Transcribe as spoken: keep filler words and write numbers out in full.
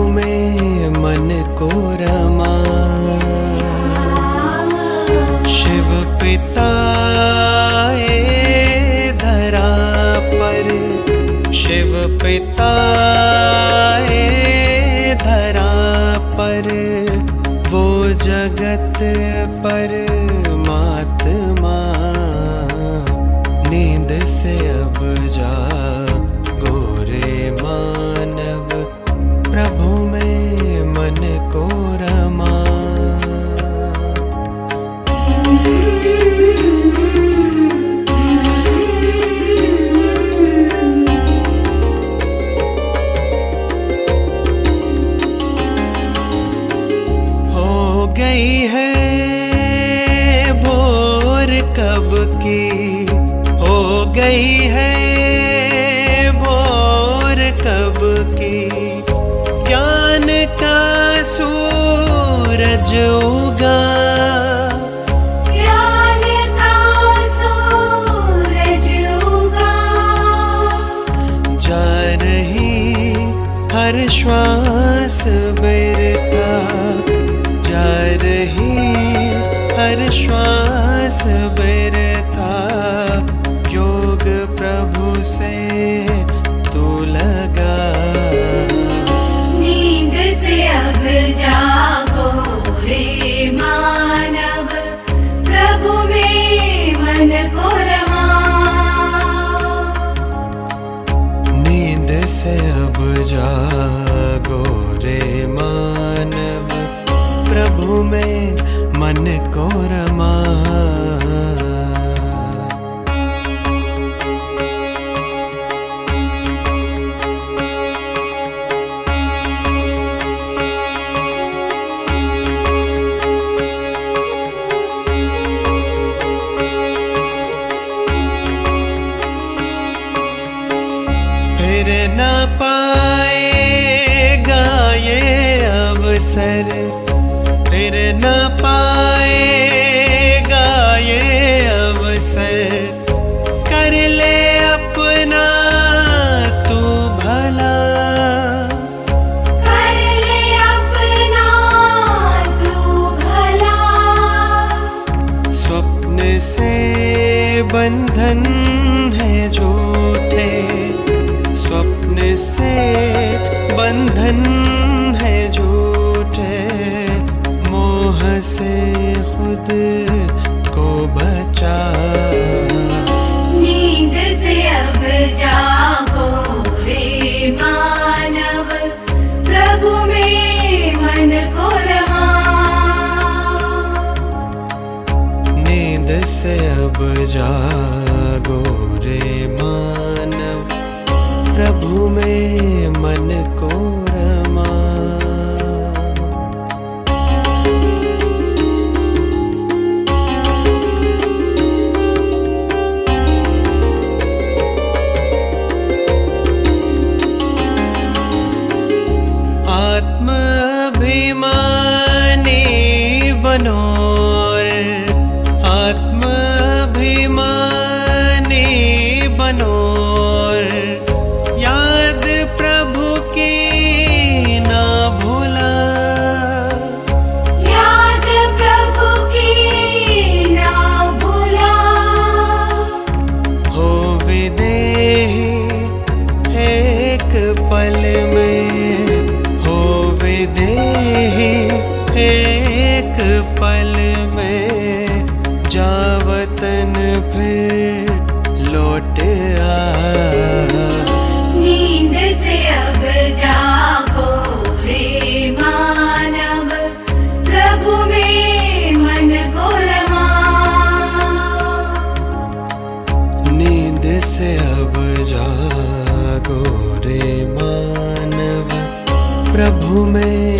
प्रभु में मन को रमा। शिव पिता ए धरा पर, शिव पिता ए धरा पर, वो जगत परमात्मा। नींद से अब जागो रे मानव, प्रभु में मन को रमा। हो गई है भोर कब की, हो गई है भोर कब की। ज्ञान का सूरज उगा, ज्ञान का सूरज उगा। जा रही हर श्वास बिरता, जा रही हर श्वास बिरता। योग प्रभु से तू लगा, नींद से अब जागो रे मानव, प्रभु में मन को रमा। नींद से अब जागो रे मानव, प्रभु में मन को रमा। फिर न पाएगा ये अवसर, फिर न पाएगा ये अवसर। कर ले अपना तू भला, कर ले अपना तू भला। स्वप्न से बंधन है झूठे, स्वप्न से बंधन है झूठे। मोह से खुद को बचा, नींद से अब जागो रे मानव, प्रभु में मन को रमा। नींद से अब जागो रे मानव, प्रभु में मन को रमा। आत्म अभिमानी बनो, आत्म अभिमानी बनो। याद प्रभु की ना भूला, याद प्रभु की ना भूला। हो विदेही एक पल में, हो विदेही एक पल में। जा वतन फिर लौट आ, नींद से अब जागो रे मानव, प्रभु में मन को रमा। नींद से अब जागो रे मानव, प्रभु में